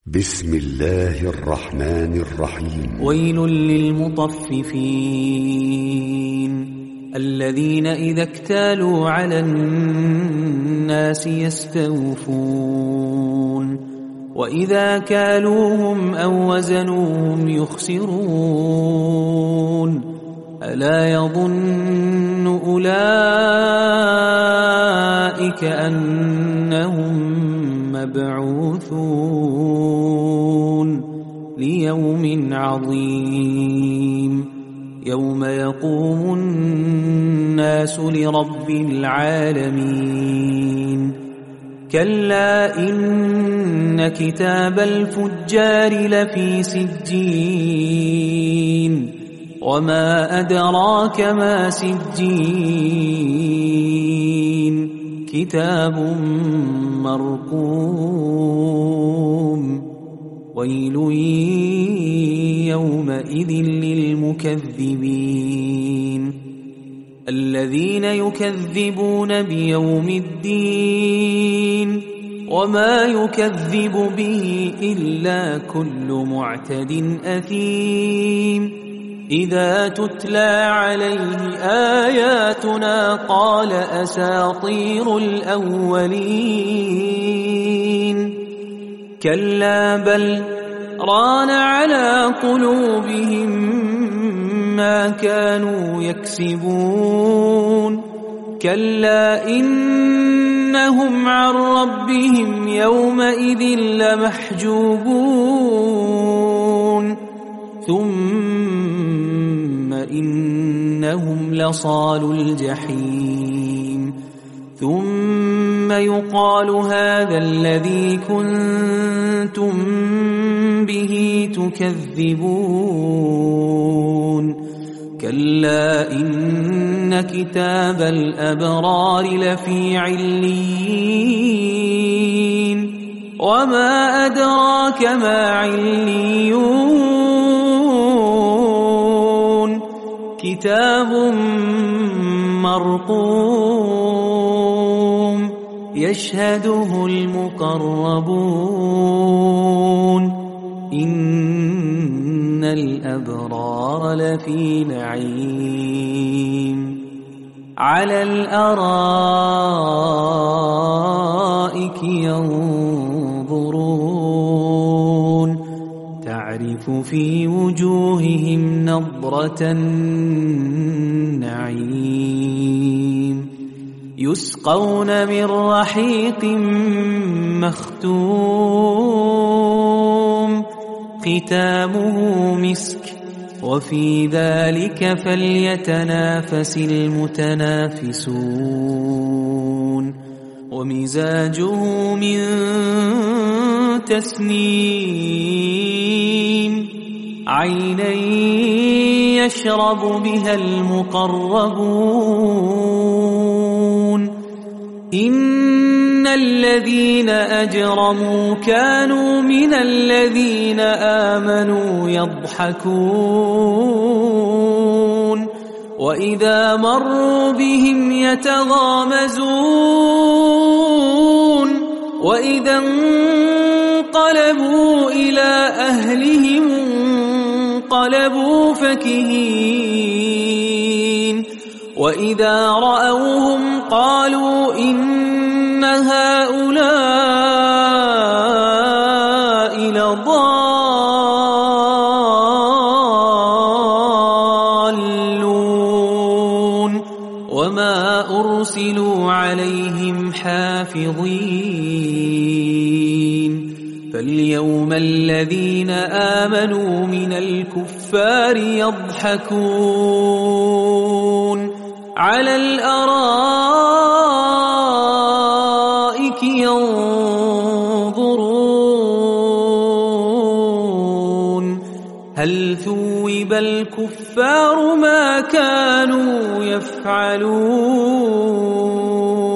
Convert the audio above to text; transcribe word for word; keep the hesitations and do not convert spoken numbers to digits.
بسم الله الرحمن الرحيم. ويل للمطففين الذين إذا اكتالوا على الناس يستوفون وإذا كالوهم أو وزنوهم يخسرون ألا يظن أولئك أنهم مبعوثون ليوم عظيم يوم يقوم الناس لرب العالمين كلا إن كتاب الفجار لفي سجين وما أدراك ما سجين كتاب مرقوم ويل يومئذ للمكذبين الذين يكذبون بيوم الدين وما يكذب به إلا كل معتد أثيم إذا تتلى عليه آياتنا قال أساطير الأولين كلا بل ران على قلوبهم ما كانوا يكسبون كلا إنهم عن ربهم يومئذ لمحجوبون ثم إنهم لصالو الجحيم ثم يقال هذا الذي كنتم به تكذبون كلا إن كتاب الأبرار لفي عليين وما أدراك ما عليون كتاب مرقوم يشهده المقربون إن الأبرار لفي نعيم على الأرائك ينظرون تعرف في وجوههم نضرة النعيم يسقون من رحيق مختوم ختامه مسك وفي ذلك فليتنافس المتنافسون ومزاجه من تسنيم عينا يشرب بها المقربون إن الذين أجرموا كانوا من الذين آمنوا يضحكون وإذا مروا بهم يتغامزون وإذا انقلبوا إلى أهلهم انقلبوا فكهين وإذا رأوهم قالوا إن هؤلاء لضالون وما أرسلوا عليهم حافظين فاليوم الذين آمنوا من الكفار يضحكون على الأرائك ينظرون هل ثوب الكفار ما كانوا يفعلون